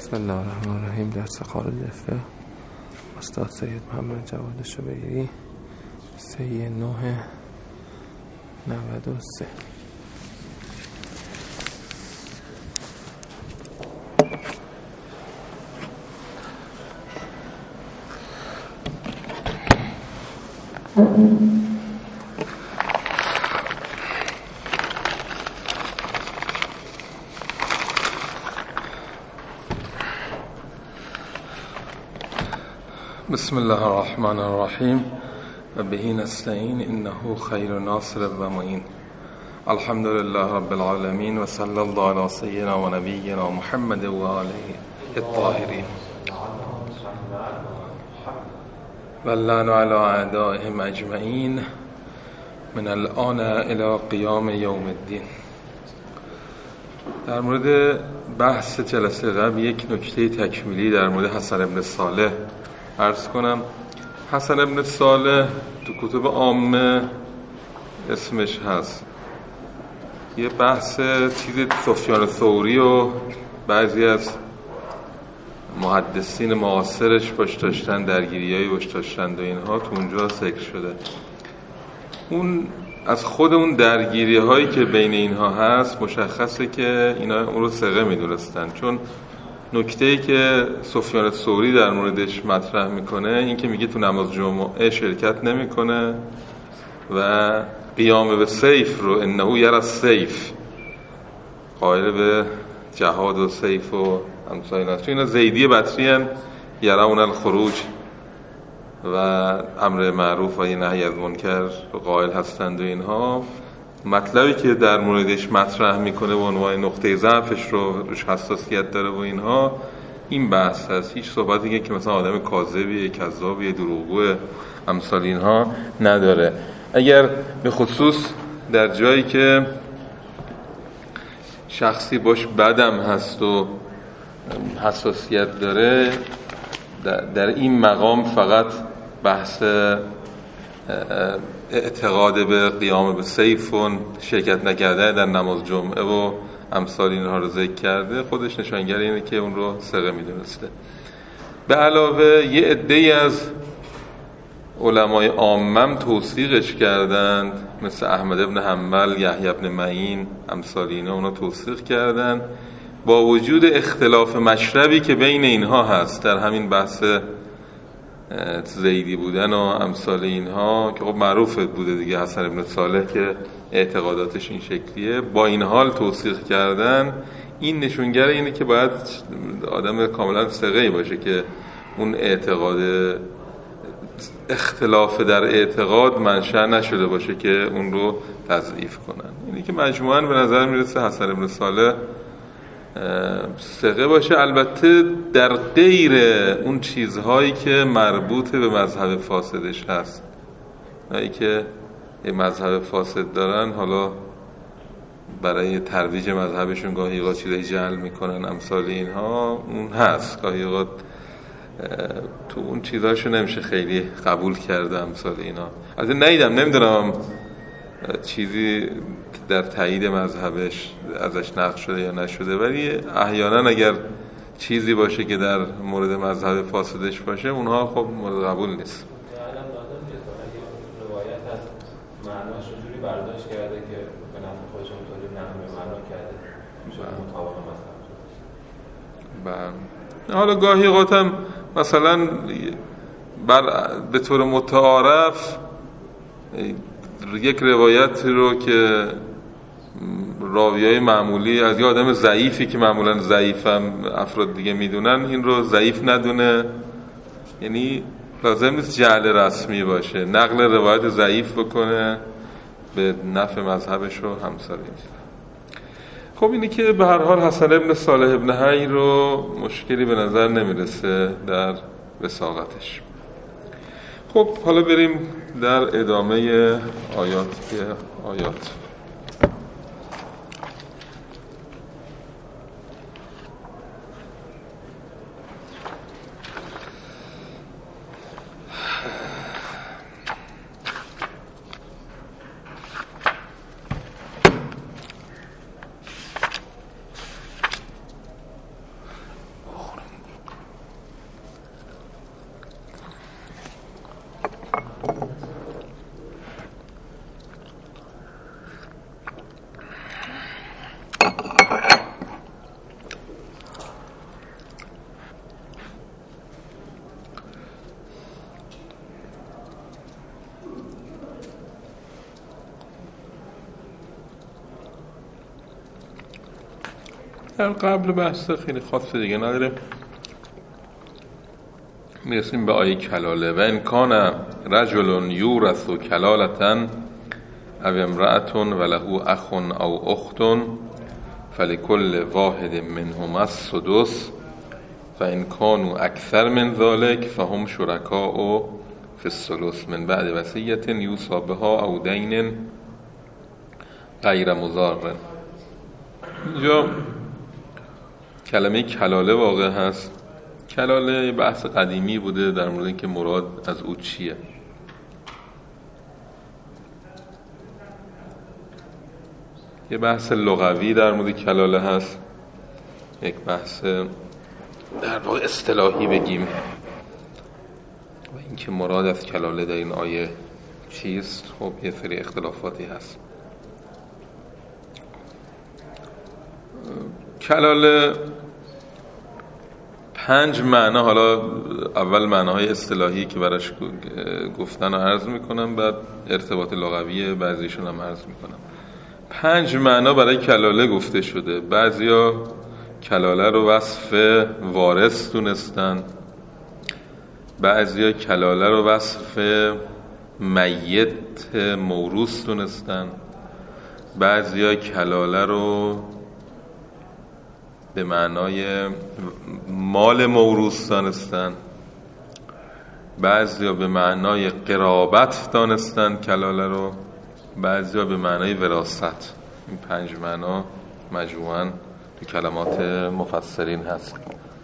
بسم الله الرحمن الرحیم. درس خارج فقه استاد سید محمد جواد شبیری 3/9/93. بسم الله الرحمن الرحیم و بهی نستعین انه خیر ناصر و معین. الحمد لله رب العالمین و صلی الله علی سیدنا و نبینا محمد و آله الطاهرین و اللعن علی اعدائهم اجمعین من الآن الی قیام یوم الدین. در مورد بحث جلسه قبل یک نکته تکمیلی در مورد حسن ابن صالح عرض کنم. حسن ابن صالح تو کتب عامه اسمش هست. یه بحث چیز سفیان ثوری و بعضی از محدثین معاصرش باش داشتن، درگیریایی باش داشتن و اینها تو اونجا ذکر شده. اون از خود اون درگیری هایی که بین اینها هست مشخصه که اینا اون رو ثقه میدونستن، چون نکته‌ای که سفیان ثوری در موردش مطرح میکنه این که میگه تو نماز جمعه شرکت نمیکنه و قیام به سیف رو انه یرا السیف، قائل به جهاد و سیف و امثال اینا. اینا زیدی بطری ان یرون الخروج و امر معروف و نهی از منکر رو قائل هستند و اینها. مطلبی که در موردش مطرح میکنه و عنوان نقطه ضعفش رو روش حساسیت داره و اینها، این بحث هست. هیچ صحبتی که مثلا آدم کاذبیه، کذابیه، دروغگوه امثال اینها نداره. اگر به خصوص در جایی که شخصی باش بدم هست و حساسیت داره، در این مقام فقط بحث اعتقاد به قیام به سیف و شرکت نکرده در نماز جمعه و امثال اینها رو ذکر کرده، خودش نشانگر اینه که اون رو ثقه میدونسته. به علاوه یه عده‌ای از علمای عامم توثیقش کردند، مثل احمد ابن حنبل، یحیی ابن معین امثال اینا، اونا توثیق کردند با وجود اختلاف مشربی که بین اینها هست در همین بحث زیدی بودن و امثال اینها، که خب معروف بوده دیگه حسن ابن صالح که اعتقاداتش این شکلیه. با این حال توثیق کردن، این نشونگر اینه که باید آدم کاملا ثقه‌ای باشه که اون اعتقاد، اختلاف در اعتقاد منشأ نشده باشه که اون رو تضعیف کنن. اینی که مجموعاً به نظر میرسه حسن ابن صالح ثقه باشه، البته در غیر اون چیزهایی که مربوط به مذهب فاسدش هست. اونایی که یه مذهب فاسد دارن، حالا برای ترویج مذهبشون گاهی اوقات چیزایی جعل میکنن امثال اینها، اون هست. گاهی اوقات تو اون چیزاشو نمیشه خیلی قبول کرده امثال اینا. از این نمیدونم چیزی در تایید مذهبش ازش نقل شده یا نشده، ولی احیانا اگر چیزی باشه که در مورد مذهب فاسدش باشه، اونها خب مورد قبول نیست. الان لازم که روایت از معناش رو جوری برداشت کرده که به نفع خودش اونطوری نحوه معنا کرده میشه مطابق مذهب. بله. حالا گاهی اوقاتم مثلا به طور متعارف یک روایت رو که راویای معمولی از یه آدم ضعیفی که معمولا ضعیفم افراد دیگه میدونن، این رو ضعیف ندونه، یعنی لازم نیست جعل رسمی باشه، نقل روایت ضعیف بکنه به نفع مذهبش رو همسری میشه. خب اینی که به هر حال حسن ابن صالح ابن حی رو مشکلی به نظر نمیرسه در وثاقتش. خب حالا بریم در ادامه آیات. در قبل بحث خیلی خاص دیگه نداره. میرسیم به آیه کلاله. و ان کان رجل یورث کلالة او امرأة وله اخ او اخت فلكل واحد منهما السدس فإن كانوا أكثر من ذلك فهم شركاء في الثلث من بعد وصية يوصى بها أو دين غیر مضار. اینجا کلمه کلاله واقع هست. کلاله بحث قدیمی بوده در مورد اینکه مراد از او چیه. یه بحث لغوی در مورد کلاله هست، یک بحث در واقع اصطلاحی بگیم و اینکه مراد از کلاله در این آیه چیست. خب یه سری اختلافاتی هست. کلاله 5 معنا، حالا اول معناهای اصطلاحی که براش گفتن رو عرض میکنم، بعد ارتباط لغوی بعضیشون هم عرض میکنم. 5 معنا برای کلاله گفته شده. بعضیا کلاله رو وصف وارث دونستن، بعضیا کلاله رو وصف میت موروث دونستن، بعضیا کلاله رو به معنای مال موروث دانستن، بعضیا به معنای قرابت دانستن کلاله رو، بعضیا به معنای وراثت. این 5 معنا مجموعاً تو کلمات مفسرین هست.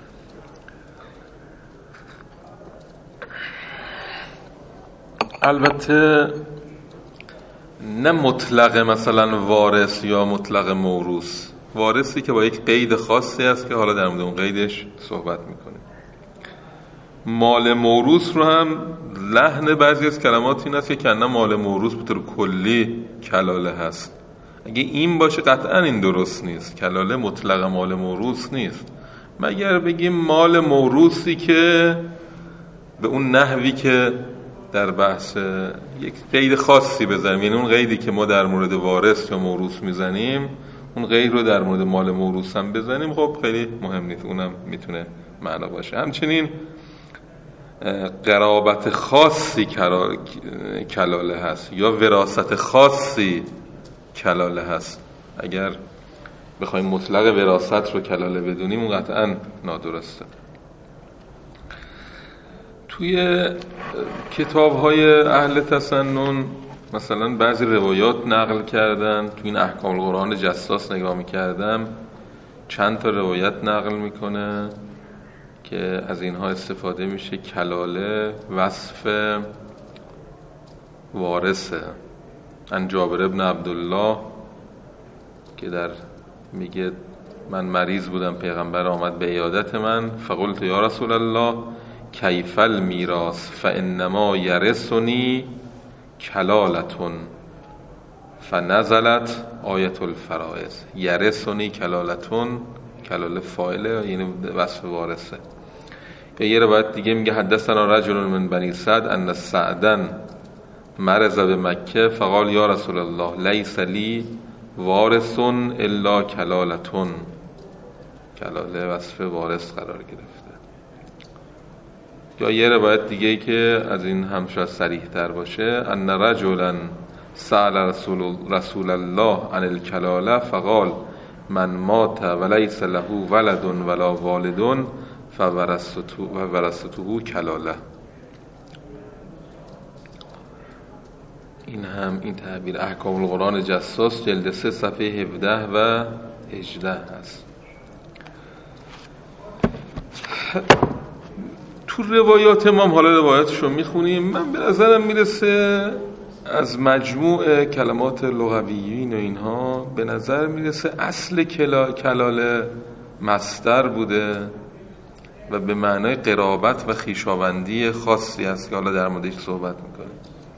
البته نه مطلق مثلا وارث یا مطلق موروث، وارثی که با یک قید خاصی هست که حالا در مورد اون قیدش صحبت میکنیم. مال موروث رو هم لحن بعضی از کلمات این است که کنه مال موروث به طور کلی کلاله هست. اگه این باشه قطعا این درست نیست. کلاله مطلق مال موروث نیست، مگر بگیم مال موروثی که به اون نحوی که در بحث یک قید خاصی بزنیم، یعنی اون قیدی که ما در مورد وارث یا موروث میزنیم اون قید رو در مورد مال موروث هم بزنیم. خب خیلی مهم نیست، اونم میتونه معنا باشه. همچنین قرابت خاصی کلاله هست یا وراثت خاصی کلاله هست. اگر بخوایم مطلق وراثت رو کلاله بدونیم اون قطعا نادرسته. توی کتاب‌های اهل تسنن مثلا بعضی روایات نقل کردن. توی این احکام القرآن جساس نگاه می‌کردم، چند تا روایت نقل میکنه که از اینها استفاده میشه کلاله وصف وارثه. عن جابر ابن عبدالله که در میگه من مریض بودم، پیغمبر آمد به عیادت من، فقلت یا رسول الله کیف المیراث فانما یرثنی کلالتون فنزلت آیت الفرائض. یرثنی کلالتون، کلاله فاعله یعنی وصف وارثه. یا یه روایت دیگه میگه حدثنا رجل من بنی سعد ان سعدا مرض به مکه فقال یا رسول الله لیس لی وارث الا کلالتون. کلاله وصف وارث قرار گرفته. یا یه روایت دیگه که از این هم شاید صریح تر باشه ان رجلا سأل رسول الله عن الکلاله فقال من مات ولیس له ولد ولا والد فورثته کلاله. این هم این تعبیر احکام القرآن جساس جلد 3 صفحه 17 و 18 هست. تو روایات ما حالا روایاتشو میخونیم، من به نظرم میرسه از مجموع کلمات لغویین و اینها به نظر میرسه اصل کلاله مصدر بوده و به معنای قرابت و خویشاوندی خاصی هست که حالا در موردش صحبت میکنیم.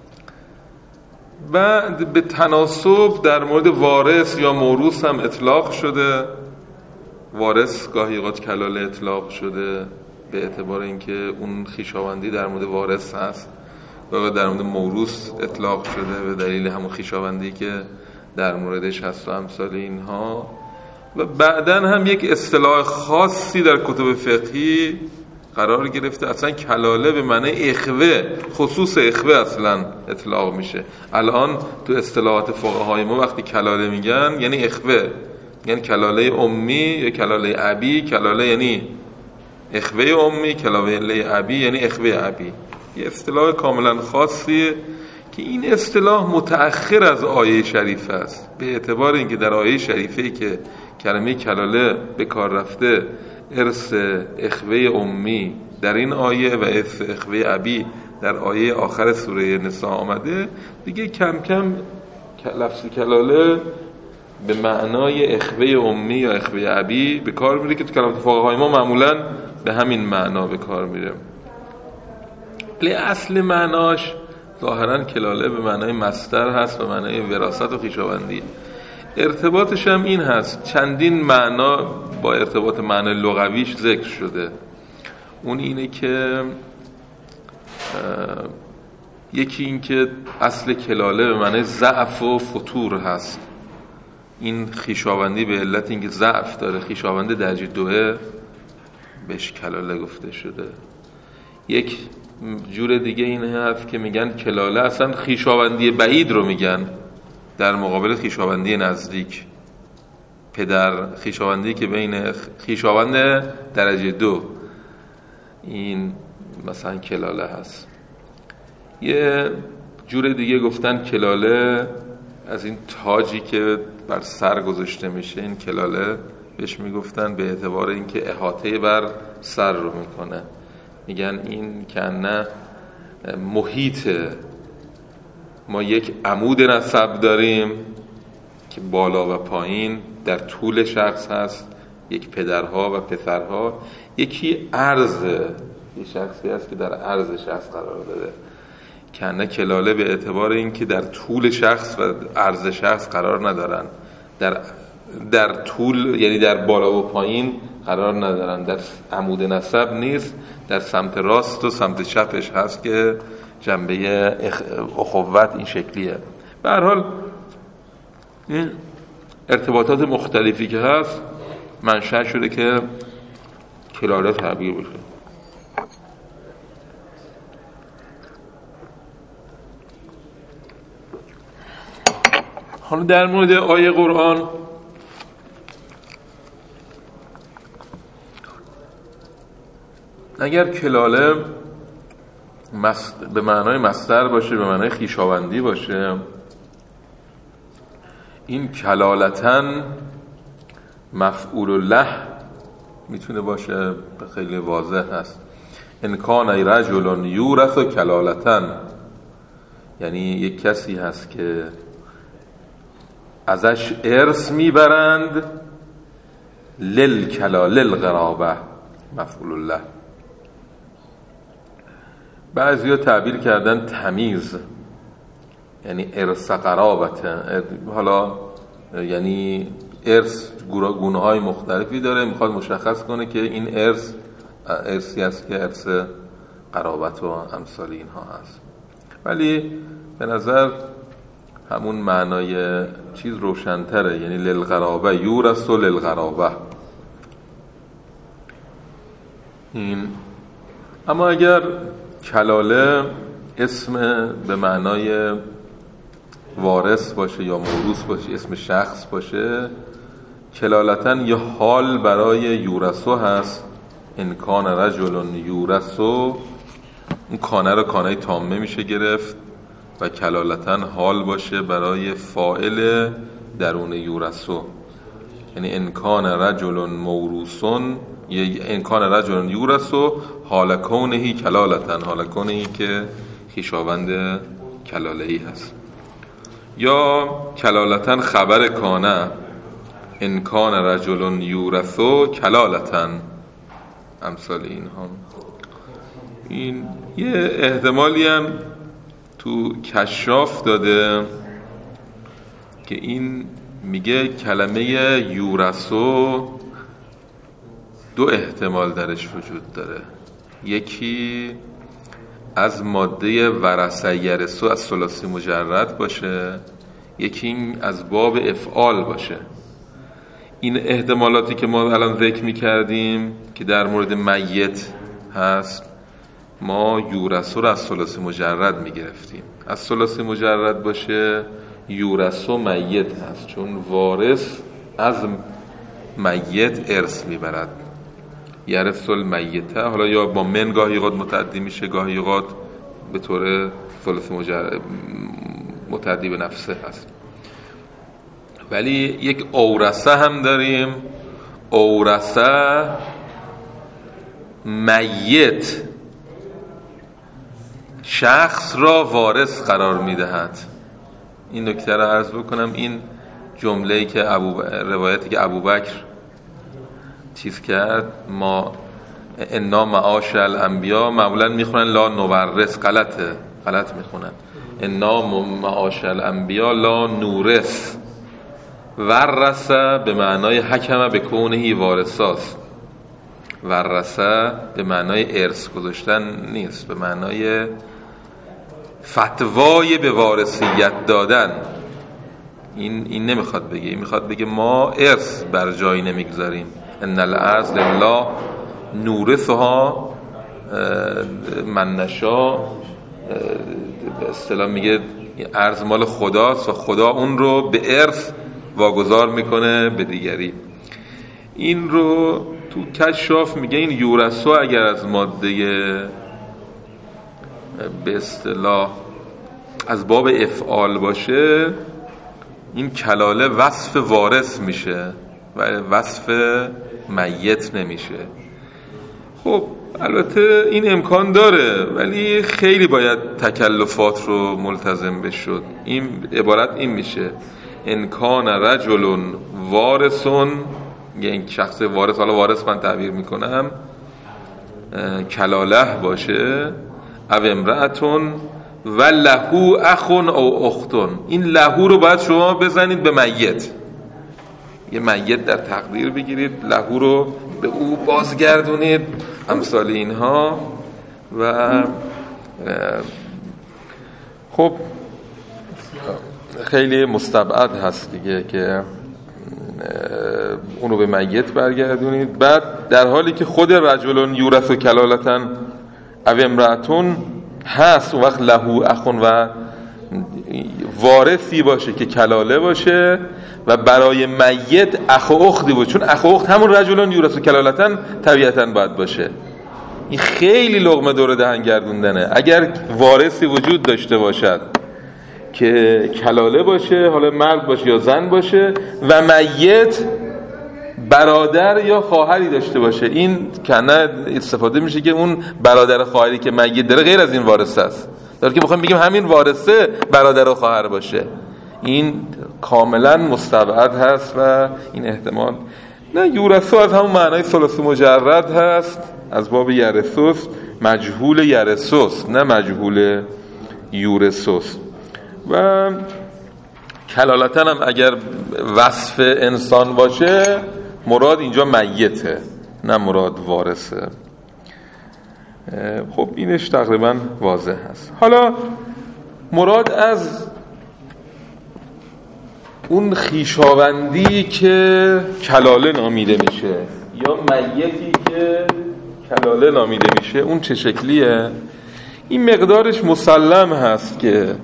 بعد به تناسب در مورد وارث یا موروث هم اطلاق شده. وارث گاهی اوقات کلاله اطلاق شده به اعتبار اینکه اون خویشاوندی در مورد وارث هست، و در مورد موروث اطلاق شده به دلیل همون خویشاوندی که در موردش هست و امثال اینها. و بعداً هم یک اصطلاح خاصی در کتب فقهی قرار گرفته. اصلا کلاله به معنی اخوه، خصوص اخوه اصلا اطلاق میشه. الان تو اصطلاحات فقهای ما وقتی کلاله میگن یعنی اخوه، یعنی کلاله امی یا کلاله ابی. کلاله یعنی اخوه امی، کلاله ابی یعنی اخوه ابی. یه اصطلاح کاملا خاصیه که این اصطلاح متأخر از آیه شریف است، به اعتبار اینکه در آیه شریفه که کلمه کلاله به کار رفته ارث اخوه امی در این آیه و ارث اخوه ابی در آیه آخر سوره نساء آمده، دیگه کم کم لفظ کلاله به معنای اخوه امی یا اخوه ابی به کار میره که تو کلمات فقهای ما معمولا به همین معنا به کار میره. ولی اصل معناش ظاهرا کلاله به معنای مصدر هست، به معنای وراثت و خویشاوندی. ارتباطش هم این هست، چندین معنا با ارتباط معنای لغویش ذکر شده. اون اینه که یکی این که اصل کلاله به معنای ضعف و فتور هست. این خویشاوندی به علت اینکه ضعف داره، خویشاوند درجه دوه، بهش کلاله گفته شده. یک جور دیگه این هست که میگن کلاله اصلا خویشاوندی بعید رو میگن در مقابل خویشاوندی نزدیک. پدر خویشاوندی که بین خویشاوند درجه دو، این مثلا کلاله هست. یه جور دیگه گفتن کلاله از این تاجی که بر سر گذاشته میشه، این کلاله بهش میگفتن به اعتبار اینکه احاطه بر سر رو میکنه. میگن این کنه محیط ما یک عمود نسب داریم که بالا و پایین در طول شخص هست، یک پدرها و پسرها، یکی عرض، یک شخصی هست که در عرض شخص قرار داده. کنه کلاله به اعتبار اینکه در طول شخص و عرض شخص قرار ندارن، در طول یعنی در بالا و پایین قرار ندارن، در عمود نسب نیست، در سمت راست و سمت چپش هست که جنبه اخوت این شکلیه. به هر حال این ارتباطات مختلفی که هست منشأ شده که کلاله تعبیر بشه. حالا در مورد آیه قرآن اگر کلاله به معنای مصدر باشه، به معنای خویشاوندی باشه، این کلالتن مفعول له میتونه باشه، خیلی واضح هست. ان کان رجل یورث کلالتن، یعنی یک کسی هست که ازش ارث میبرند، للقرابه مفعول له. بعضیا تعبیر کردن تمیز، یعنی ارث قرابت. حالا یعنی ارث گونه های مختلفی داره، میخواد مشخص کنه که این ارثی است که ارث قرابت و امثال اینها هست. ولی به نظر همون معنای چیز روشن‌تره، یعنی للقرابه یورث و للقرابه. این اما اگر کلاله اسم به معنای وارث باشه یا موروث باشه، اسم شخص باشه، کلالتن یه حال برای یورثو هست. ان کان رجل یورثو، اون کانه رو کانه تامه میشه گرفت و کلالتن حال باشه برای فاعل درون یورثو، یعنی ان کان رجل موروثون، ان کان رجل یورثو حال کونه کلالتن، حال کونه که خویشاوند کلاله‌ای هست. یا کلالتن خبر کانه، ان کان رجل یورثو کلالتن، امثال اینها. این یه احتمالی هم تو کشاف داده که این میگه کلمه یورثو دو احتمال درش وجود داره. یکی از ماده ورثه یرثو از ثلاثی مجرد باشه، یکی این از باب افعال باشه. این احتمالاتی که ما الان ذکر می‌کردیم که در مورد میت هست، ما یورثو رو از ثلاثی مجرد می‌گرفتیم. از ثلاثی مجرد باشه یورثو میت هست، چون وارث از میت ارث میبرد. یرث المیت، حالا یا با من گاهی اوقات متعدی میشه، گاهی اوقات به طور ثلاثی مجرد متعدی به نفسه هست. ولی یک اورثه هم داریم. اورثه میت شخص را وارث قرار میدهد. این نکته را عرض بکنم. این جمله‌ای که روایتی که ابوبکر چیز کرد، ما انا معاشر الانبیا، معمولا میخونن لا نورث، غلط میخونن. انا معاشر الانبیا لا نورث. ورثه به معنای حکم به کونه وارثاست. ورثه به معنای ارث گذاشتن نیست، به معنای فتوای به وارثیت دادن. این نمیخواد بگه، این میخواد بگه ما ارث بر جایی نمیگذاریم. ان الارض لله نورثها من نشاء، به اصطلاح میگه ارض مال خداست و خدا اون رو به ارث واگذار میکنه به دیگری. این رو تو کشاف میگه این یورثو اگر از ماده به اصطلاح از باب افعال باشه، این کلاله وصف وارث میشه و وصف میت نمیشه. خب البته این امکان داره، ولی خیلی باید تکلفات رو ملتزم بشد. این عبارت این میشه: ان کان رجل وارثون، این شخص وارث، حالا وارث من تعبیر میکنم، کلاله باشه، او امرأتون و لهو اخون او اختون. این لهو رو باید شما بزنید به میت، یه میت در تقدیر بگیرید، لهو رو به او بازگردونید، امثال اینها. و خب خیلی مستبعد هست دیگه که اونو به میت برگردونید. بعد در حالی که خود رجلون یورث و کلالتن او امرأتون هست، اون وقت لهو اخون و وارثی باشه که کلاله باشه و برای میت اخ و اختی باشه، چون اخ و اخت همون رجلون یورث و کلالتن طبیعتاً باید باشه. این خیلی لقمه دور دهن گردوندنه. اگر وارثی وجود داشته باشد که کلاله باشه، حالا مرد باشه یا زن باشه، و میت برادر یا خواهری داشته باشه، این کنه استفاده میشه که اون برادر خواهری که میت داره غیر از این وارثه است، داره که بخوام بگیم همین وارثه برادر و خواهر باشه. این کاملا مستبعد هست و این احتمال نه. یورثو از همون معنای ثلاثی مجرد هست، از باب یرثوس، مجهول یرثوس نه مجهول یورثوس. و کلالتن هم اگر وصف انسان باشه، مراد اینجا میته نه مراد وارثه. خب اینش تقریبا واضح هست. حالا مراد از اون خویشاوندی که کلاله نامیده میشه یا میتی که کلاله نامیده میشه، اون چه شکلیه؟ این مقدارش مسلم هست که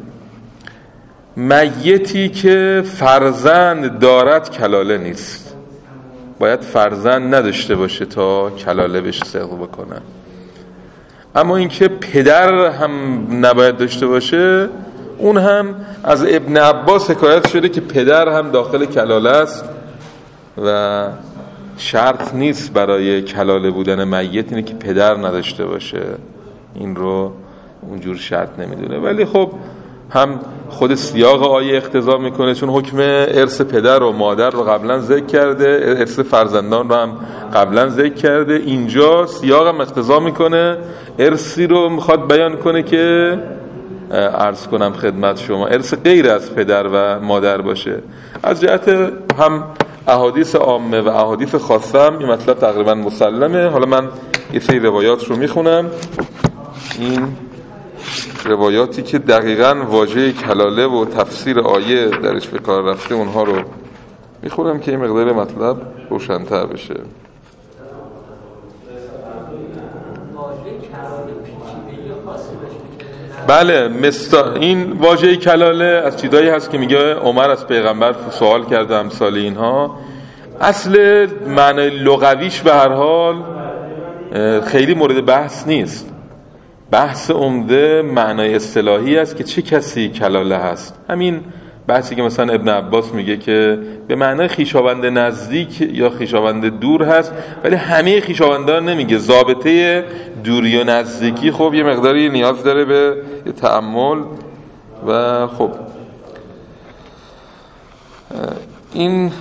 میتی که فرزند دارد کلاله نیست، باید فرزند نداشته باشه تا کلاله بهش صدق بکنه. اما اینکه پدر هم نباید داشته باشه، اون هم از ابن عباس حکایت شده که پدر هم داخل کلاله است و شرط نیست برای کلاله بودن میت اینه که پدر نداشته باشه. این رو اونجور شرط نمیدونه. ولی خب هم خود سیاق آیه اقتضا میکنه، چون حکم ارث پدر و مادر رو قبلا ذکر کرده، ارث فرزندان رو هم قبلا ذکر کرده. اینجا سیاق هم اقتضا میکنه ارثی رو میخواد بیان کنه که عرض کنم خدمت شما ارث غیر از پدر و مادر باشه. از جهت هم احادیث عامه و احادیث خاصه هم این مطلب تقریبا مسلمه. حالا من یه سری روایات رو میخونم. این روایاتی که دقیقاً واژه کلاله و تفسیر آیه درش به کار رفته، اونها رو میخونم که این مقدار مطلب روشن‌تر بشه. بله، این واژه کلاله از چیزایی هست که میگه عمر از پیغمبر سوال کرده امثال اینها. اصل معنی لغویش به هر حال خیلی مورد بحث نیست. بحث عمده معنای اصطلاحی است که چه کسی کلاله هست. همین بحثی که مثلا ابن عباس میگه که به معنای خویشاوند نزدیک یا خویشاوند دور هست، ولی همه خویشاوندان نمیگه. ضابطه دوری و نزدیکی خب یه مقداری نیاز داره به تأمل و خب این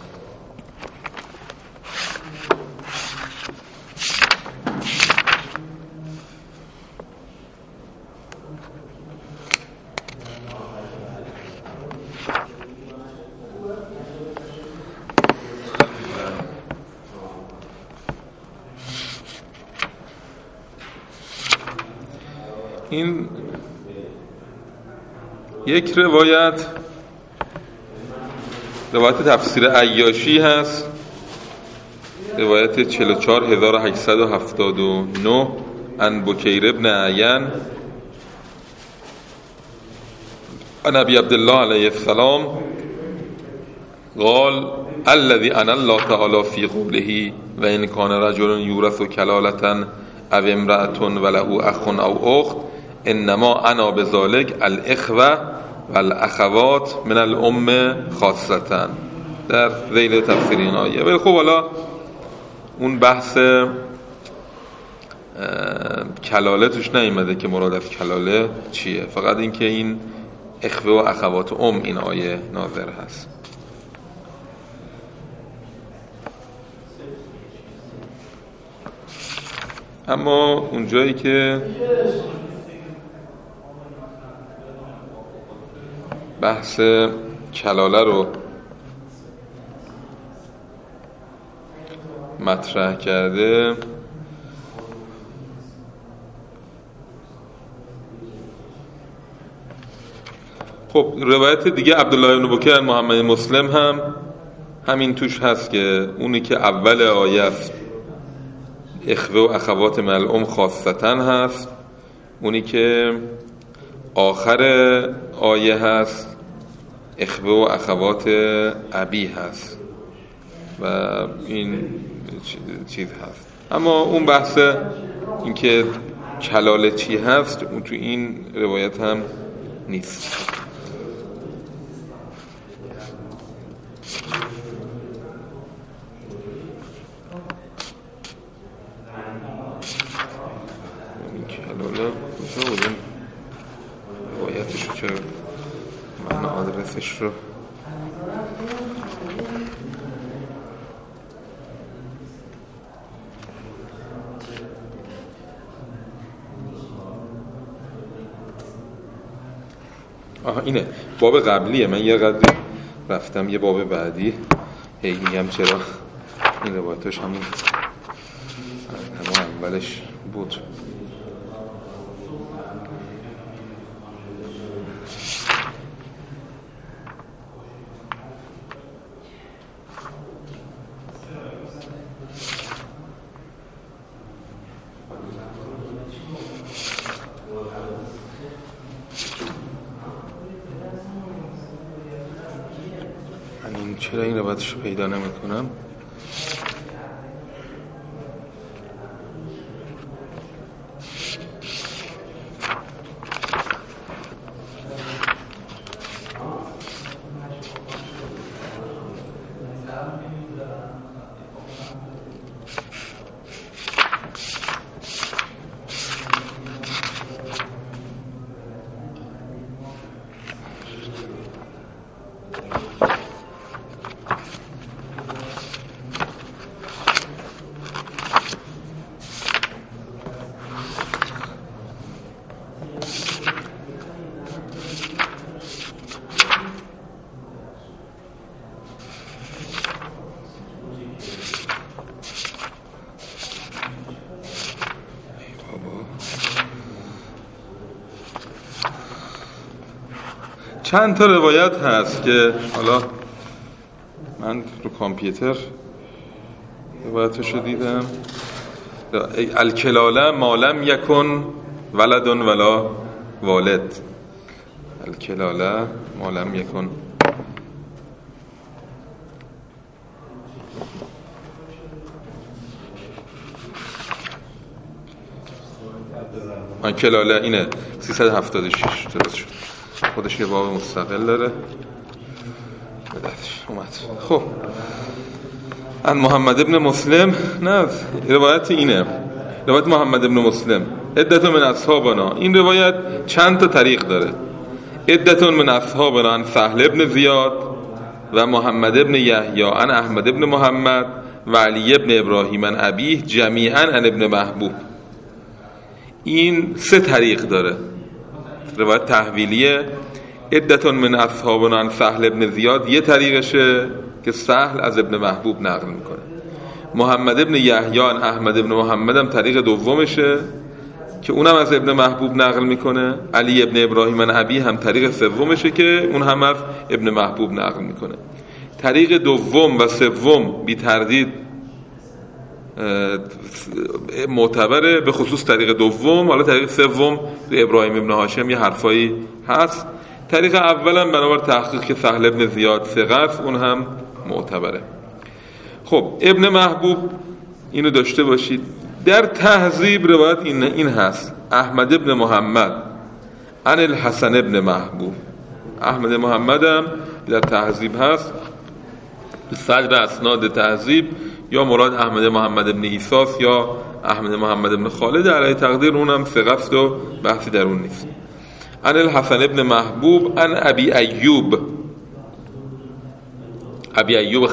یک روایت تفسیر عیاشی هست، روایت 44879 عن بکیر ابن عین عن ابی عبدالله علیه السلام قال الذي انا الله تعالی فی قوله و ان کان رجل یورث کلالة او امرأة وله اخ او اخت انما انا بذلك الاخوه والاخوات من الام خاصتا، در ذیل تفسیر این آیه. ولی خب حالا اون بحث کلاله توش نیامده که مراد از کلاله چیه، فقط این که این اخوه و اخوات این آیه ناظر هست. اما اونجایی که بحث کلاله رو مطرح کرده، خب روایت دیگه عبدالله بن بکیر محمد مسلم هم همین توش هست که اونی که اول آیه است اخوه و اخوات من الام خاصتا هست، اونی که آخر آیه هست اخوه و اخوات ابی هست و این چیز هست. اما اون بحث این که کلاله چی هست اون تو این روایت هم نیست. روایتش رو چه من آدرسش رو اینه باب قبلیه. من یه قدر رفتم یه باب بعدی هی میگم چرا این روایتش همون اولش بود. چرا این روایتش رو پیدا نمی کنم؟ چند تا روایت هست که حالا من رو کامپیوتر روایتشو دیدم. الکلاله ما لم یکن ولد ولا والد. الکلاله ما لم یکن. کلاله اینه 376 درست شد. خودش یه باب مستقل داره. اومد. خب ان محمد ابن مسلم، نه روایت اینه، روایت محمد ابن مسلم عدت من اصحابنا. این روایت چند تا طریق داره. عدت من اصحابنا عن سهل ابن زیاد و محمد ابن یحیی عن احمد ابن محمد و علی ابن ابراهیم عن ابیه جمیعا عن ابن محبوب. این 3 طریق داره. روایت تحویلیه. عدت من اصحابنا عن سهل ابن زیاد یه طریقشه که سهل از ابن محبوب نقل میکنه. محمد ابن یحیی عن احمد ابن محمد هم طریق دومشه که اونم از ابن محبوب نقل میکنه. علی ابن ابراهیم عن ابی هم طریق سومشه که اون هم از ابن محبوب نقل میکنه. طریق دوم و سوم بی تردید معتبره، به خصوص طریق دوم. حالا طریق سوم به ابراهیم ابن هاشم یه حرفایی هست. طریق اولم بنابر تحقیق که سهل ابن زیاد ثقه است، اون هم معتبره. خب ابن محبوب اینو داشته باشید. در تهذیب روایت این هست: احمد ابن محمد عن الحسن ابن محبوب. احمد محمد هم در تهذیب هست. به صدر اسناد تهذیب یا مراد احمد محمد ابن عیساس یا احمد محمد ابن خالد علیه تقدیر، اونم ثقه است و بحثی در اون نیست. عن الحسن ابن محبوب عن ابی ایوب. ابی ایوب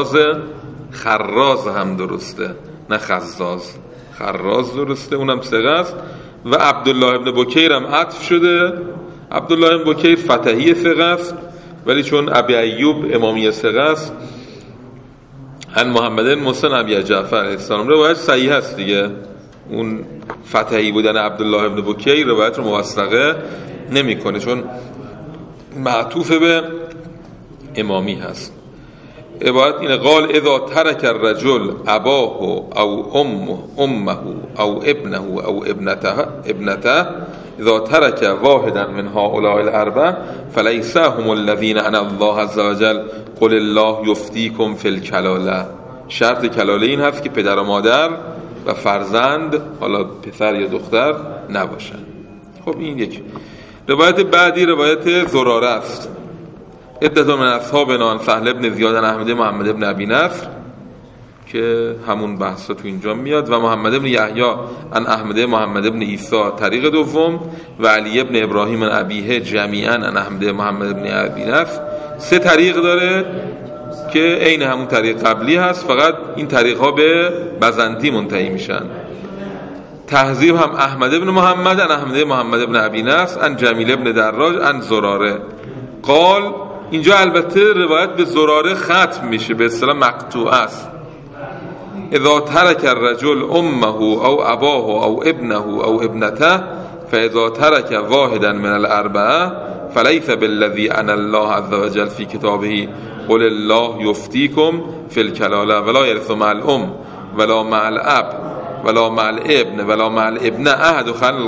خراز هم درسته، نه خزاز. خراز درسته، اونم ثقه است. و عبدالله ابن بکیر هم عطف شده. عبدالله ابن بکیر فتحی ثقه است، ولی چون ابی ایوب امامی ثقه است. عن محمد بن محسن ابی جعفر علیه السلام. روایت صحیح است دیگه. اون فتحی بودن عبدالله ابن بکیر روایت رو موثقه نمیکنه، چون معطوف به امامی هست. عبارت اینه: قال اذا ترک الرجل اباه او امه او ابنه او ابنته اذا ترک واحدا من هؤلاء الاربعه فليس هم الذين ان الله عز وجل قل الله يفتيكم في الكلاله. شرط کلاله این هست که پدر و مادر و فرزند، حالا پسر یا دختر، نباشن. خب این یک. روایت بعدی روایت زراره است. عدت من اصحابنا عن سهل ابن زیاد عن احمد محمد ابن ابی نصر، که همون بحثا تو اینجا میاد، و محمد ابن یحیی عن احمد محمد ابن عیسی طریق دوم، و علی ابن ابراهیم عن ابیه جمیعا عن احمد محمد ابن ابی نصر. 3 طریق داره که عین همون طریق قبلی هست، فقط این طریق ها به بزنتی منتهی میشن. تهذیب هم احمد ابن محمد عن احمد محمد ابن ابی نصر عن جمیل ابن دراج عن زراره. قال اینجا البته روایت به زراره ختم میشه، به اصطلاح مقطوع است. اذا ترک الرجل امه او اباه او ابنه او ابنته فاذا ترک واحدا من الاربعه فليس بالذي ان الله عز وجل في كتابه قل الله يفتيكم في الكلاله ولا يرث مع الام ولا مع الاب ولا مع الابن ولا مع الابن احد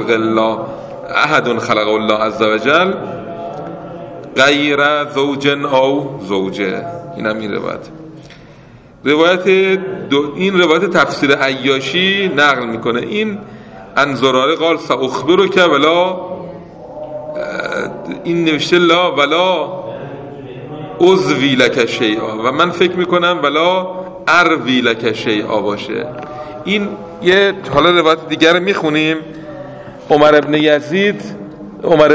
خلق الله عز وجل غیر زوج او زوجه. این هم این روایت این روایت تفسیر عیاشی نقل میکنه. این انزراره قال ساخبرو که ولا، این نوشته لا ولا عضوی لک شیئا، و من فکر میکنم ولا اروی لک شیئا باشه. این یه حالا روایت دیگر میخونیم. عمر ابن یزید، عمر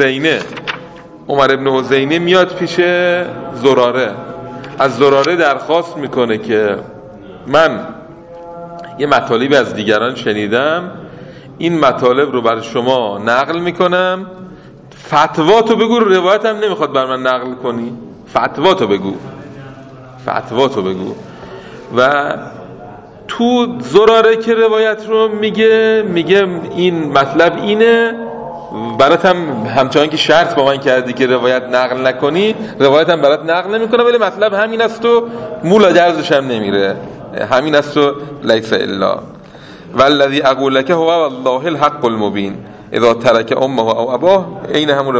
ابن عزینه میاد پیش زراره، از زراره درخواست میکنه که من یه مطالبی از دیگران شنیدم، این مطالب رو برای شما نقل میکنم، فتواتو بگو. روایت هم نمیخواد بر من نقل کنی، فتواتو بگو. و تو زراره که روایت رو میگه این مطلب اینه برات هم همچنان که شرط با من کردی که روایت نقل نکنی، روایت هم برات نقل نمیکنه، ولی مطلب همین است و مولا درزش هم نمیره، همین است و لیس الا والذی اقول لك هو والله الحق المبین اذا ترک امه او اباه. این همون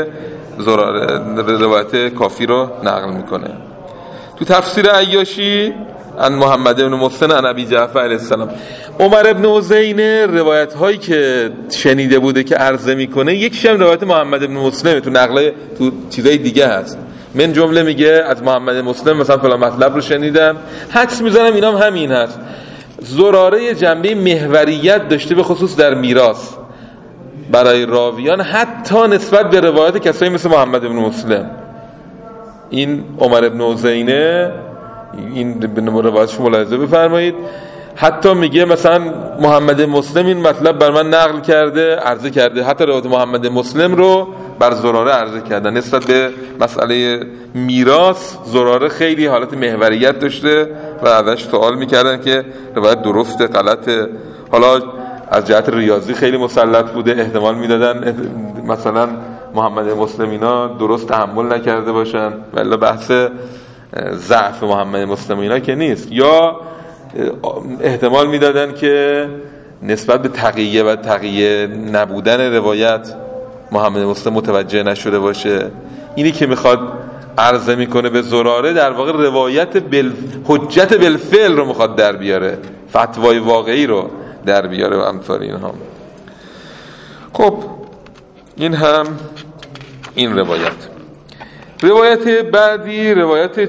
روایت کافی رو نقل میکنه. تو تفسیر عیاشی ان محمد بن مسلم ان ابی جعفر علیه السلام، عمر ابن حسین روایت هایی که شنیده بوده که عرضه میکنه یکیش هم روایت محمد بن مسلم، تو نقله تو چیزای دیگه هست، من جمله میگه از محمد مسلم مثلا فلان مطلب رو شنیدم، حدس میزنم اینام همین هست. زراره جنبه محوریت داشته به خصوص در میراث برای راویان، حتی نسبت به روایت کسایی مثل محمد بن مسلم. این عمر ابن حسینه، این به روایتش ملاحظه بفرمایید، حتی میگه مثلا محمد مسلم این مطلب بر من نقل کرده، عرضه کرده، حتی روایت محمد مسلم رو بر زراره عرضه کردن. نسبت به مسئله میراث زراره خیلی حالت محوریت داشته و ازش سوال میکردن که روایت درسته غلطه. حالا از جهت ریاضی خیلی مسلط بوده، احتمال میدادن مثلا محمد مسلم اینا درست تحمل نکرده باشن، ولی بحث ضعف محمد مسلم اینا که نیست، یا احتمال میدادن که نسبت به تقیه و تقیه نبودن روایت محمد مسلم متوجه نشده باشه. اینی که میخواد عرضه میکنه به زراره در واقع روایت حجت بالفعل رو میخواد در بیاره، فتوای واقعی رو در بیاره و امثال اینها. خب این هم این روایت بعدی روایت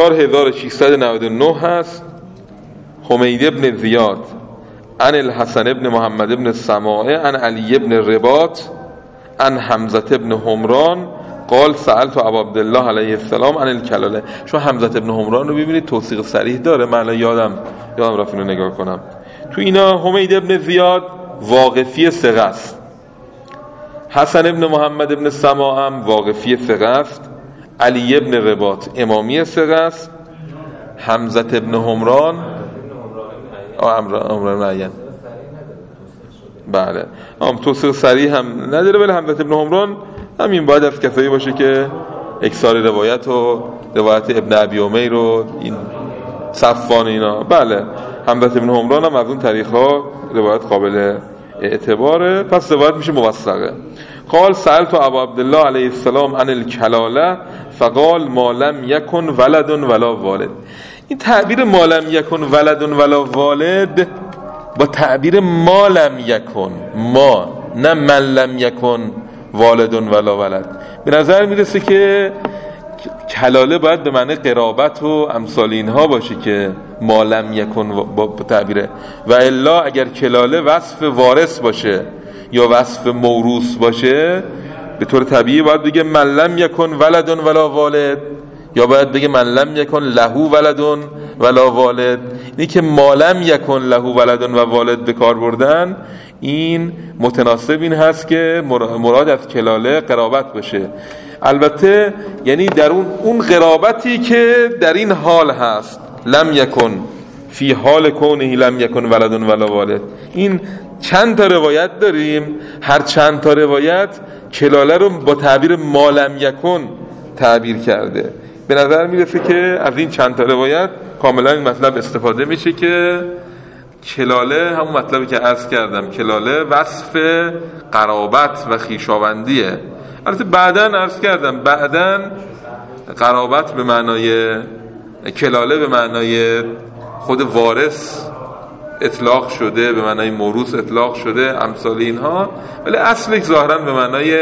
44699 هست. حمید ابن زیاد عن الحسن ابن محمد ابن سماعه عن علی ابن رباط عن حمزه ابن حمران قال سألت ابا عبدالله علیه السلام عن الکلاله. شما حمزه ابن حمران رو ببینید توثیق صریح داره، من یادم رفت اینو نگاه کنم. تو اینا حمید ابن زیاد واقفی ثقه است، حسن ابن محمد ابن سماعه هم واقفی ثقه است، علی ابن رباط امامی ثقه است، حمزه ابن حمران عمران معین بله توثیق صریح هم نداره، ولی حمزه ابن حمران همین باید از کسایی باشه که اکثار روایت و روایت ابن ابی امیر و این صفوان اینا. بله حمزه ابن حمران هم از اون طریق ها روایت قابل اعتباره، پس روایت میشه موثقه. قال سألت ابا عبدالله علیه السلام عن الکلاله فقال ما لم یکن ولد ولا والد. این تعبیر ما لم یکن ولد ولا والد با تعبیر ما لم یکن، ما نه من لم یکن والد ولا ولد، به نظر میرسه که کلاله باید به معنی قرابت و امثال اینها باشه که ما لم یکن با تعبیره، و الا اگر کلاله وصف وارث باشه یا وصف موروث باشه به طور طبیعی باید بگه من لم یکن ولد ولا والد، یا باید بگه من لم یکن له ولد ولا والد. اینی که ما لم یکن له ولد و والد به کار بردن، این متناسب این هست که مراد از کلاله قرابت باشه. البته یعنی در اون قرابتی که در این حال هست، لم یکن فی حال کونه لم یکن ولد ولا والد. این چند تا روایت داریم، هر چند تا روایت کلاله رو با تعبیر ما لم یکن تعبیر کرده. به نظر میرسه که از این چند تا روایت کاملا این مطلب استفاده میشه که کلاله همون مطلبی که عرض کردم، کلاله وصف قرابت و خویشاوندیه. البته بعداً عرض کردم بعداً قرابت به معنای کلاله به معنای خود وارث اطلاق شده، به معنای موروث اطلاق شده، امثال اینها، ولی اصلش ظاهراً به معنای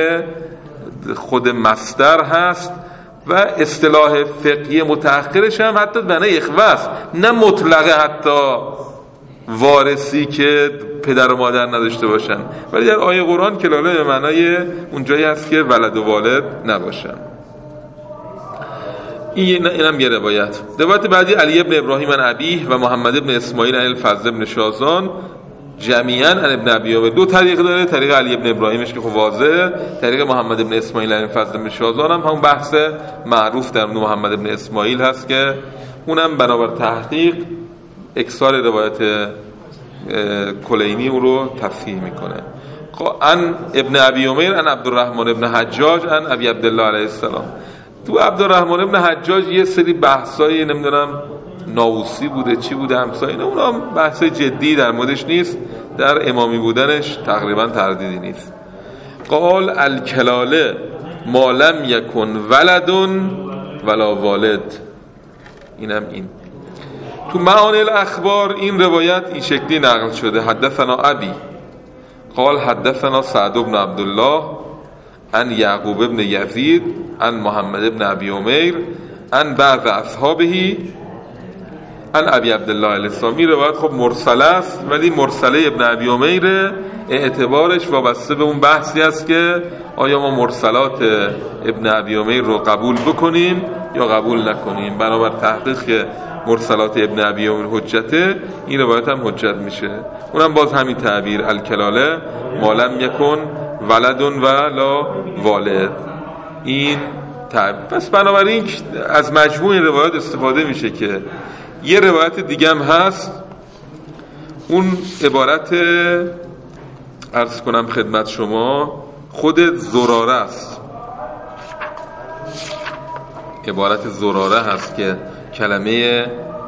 خود مصدر هست و اصطلاح فقهی متأخرش هم حتی به معنای اخوه است، نه مطلقه حتی وارثی که پدر و مادر نداشته باشن، ولی در آیه قرآن کلاله به معنای اون جایی هست که ولد و والد نباشن. اینم یه روایت بعدی علی ابن ابراهیم عن ابیه و محمد ابن اسماعیل عن الفضل ابن شازان جمیعا عن ابن ابی امیر. دو طریق داره، طریق علی ابن ابراهیمش که خب واضحه، طریق محمد ابن اسماعیل عن الفضل ابن شازان هم همون بحث معروف در محمد ابن اسماعیل هست که اونم بنابر تحقیق اکثار روایت کلینی او رو تصحیح میکنه. عن ابن ابی عمیر عن عبدالرحمن ابن حجاج عن ابی عبدالله علیه السلام. تو عبدالرحمن ابن حجاج یه سری بحثای نمیدونم ناوسی بوده چی بوده همسایه، اونا بحث جدی در موردش نیست، در امامی بودنش تقریبا تردیدی نیست. قال الکلاله ما لم یکن ولد ولا والد. اینم این تو معانی الاخبار این روایت این شکلی نقل شده. حدثنا ابی قال حدثنا سعد بن عبدالله عن یعقوب بن یزید عن محمد بن ابی عمیر عن بعض اصحابه عن ابی عبدالله الاسلامی. روایت خب مرسله است، ولی مرسله ابن ابی عمیر اعتبارش وابسته به اون بحثی است که آیا ما مرسلات ابن ابی عمیر رو قبول بکنیم یا قبول نکنیم. بنابر تحقیق که مرسلات ابن ابی عمیر حجته، این روایت هم حجت میشه. اونم باز همین تعبیر الکلاله ما لم یکن ولد ولا والد، این تعبیر. پس بنابراین از مجموع روایات استفاده میشه که یه روایت دیگه هم هست، اون عبارت عرض کنم خدمت شما خود زراره است. عبارت زراره هست که کلمه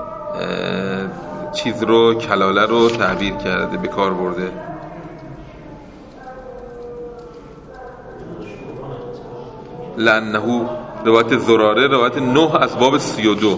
چیز رو کلاله رو تعبیر کرده، به کار برده. لأنه روایت زراره روایت 9 از باب 32.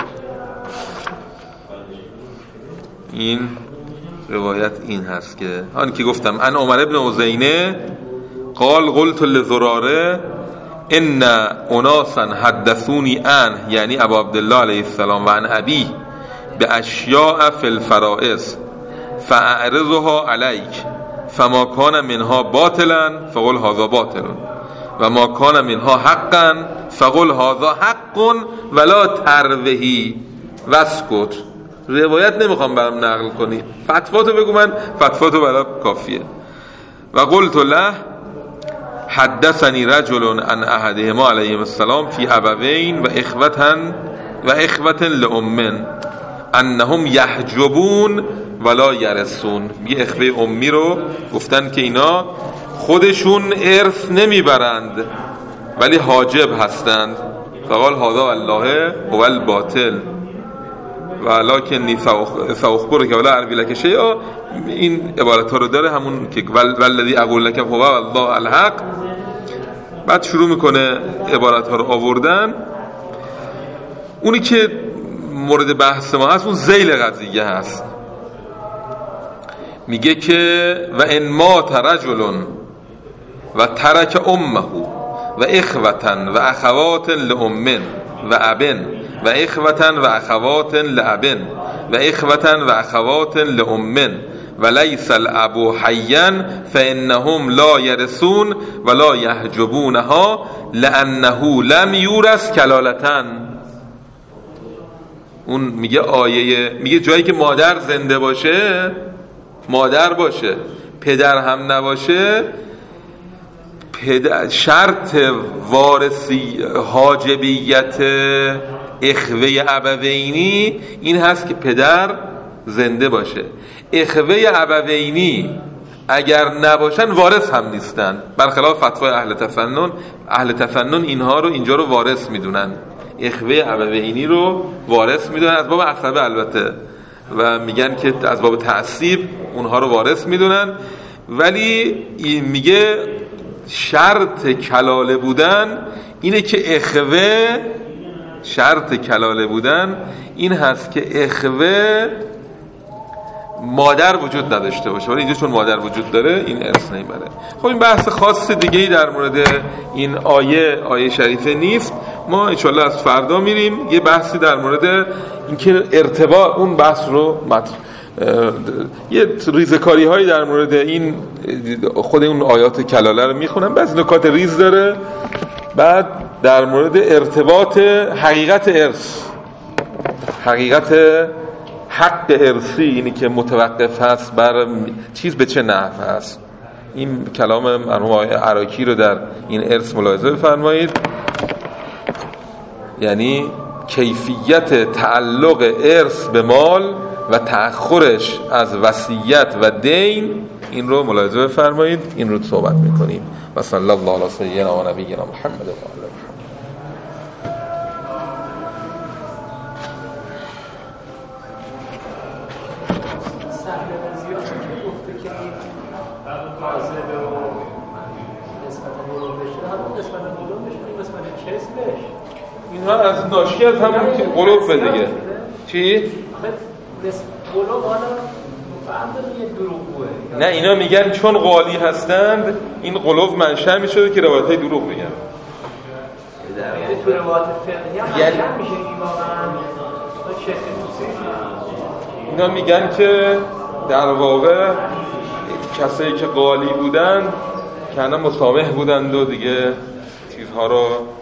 این روایت این هست که آن که گفتم ان عمر ابن عزینه قال قلت لزراره ان اناسا حدثونی ان، یعنی ابو عبدالله علیه السلام، و عن ابی به اشیاء فی الفرائض فاعرضها علیک فما کان منها باطلا فقل هذا باطل و ما کان منها حقا فقل هذا حق ولا تروهی واسکت. روایت نمیخوام برام نقل کنی، فتواتو بگو، من فتواتو برام کافیه. و قلت له حدثني رجل عن احدهما علیهم السلام فی ابوین و اخوة لأم انهم یحجبون ولا یرثون. یه اخوه امی رو گفتن که اینا خودشون ارث نمیبرند ولی حاجب هستند. فقال هذا والله هو الباطل ولکنی ساخبرک که ولا اروی لک شیئا. این عبارت ها رو داره، همون که والذی اقول لک هو والله الحق. بعد شروع میکنه عبارت ها رو آوردن. اونی که مورد بحث ما هست اون ذیل قضیه هست. میگه که و ان مات رجل و ترک امه و اخوة و اخوات لام و ابن و اخوة و اخوات لابن و اخوة و اخوات لام و لیس الابو حیا فانهم لا یرثون ولا یحجبونها لانه لم یورث کلالة. اون میگه آیه، میگه جایی که مادر زنده باشه، مادر باشه، پدر هم نباشه، شرط وارثی حاجبیت اخوه ابوینی این هست که پدر زنده باشه. اخوه ابوینی اگر نباشن وارث هم نیستن، برخلاف فتوای اهل تفنن اینها رو اینجا رو وارث میدونن، اخوه ابوینی رو وارث میدونن از باب عصبه البته، و میگن که از باب تعصیب اونها رو وارث میدونن. ولی میگه شرط کلاله بودن اینه که اخوه، شرط کلاله بودن این هست که اخوه مادر وجود نداشته باشه، ولی اینجا چون مادر وجود داره این ارث نمیبره. خب این بحث خاص دیگه‌ای در مورد این آیه شریفه نیست. ما انشالله از فردا میریم یه بحثی در مورد اینکه ارتباط اون بحث رو یه ریزکاری هایی در مورد این خود اون آیات کلاله رو میخونم، بعضی نکات ریز داره. بعد در مورد ارتباط حقیقت ارث، حقیقت حق ارثی، اینی که متوقف هست بر چیز به چه نحو هست. این کلام مرحوم آقای عراقی رو در این ارث ملاحظه بفرمایید. یعنی کیفیت تعلق ارث به مال و تأخرش از وصیت و دین، این رو ملاحظه بفرمایید، این رو صحبت میکنیم. و صلی الله علی سیدنا و نبینا محمد و علی محمد. اینها از ناشی از همون قلوب دیگه. چی؟ نه اینا میگن چون قالی هستند این قلوب منشأ میشه که روایتای دروغ بگن. یعنی تو روایت فقهی هم منشأ میشه این واقعا اینا میگن که در واقع کسایی که قالی بودن که انا مسامح بودند و دیگه چیزها رو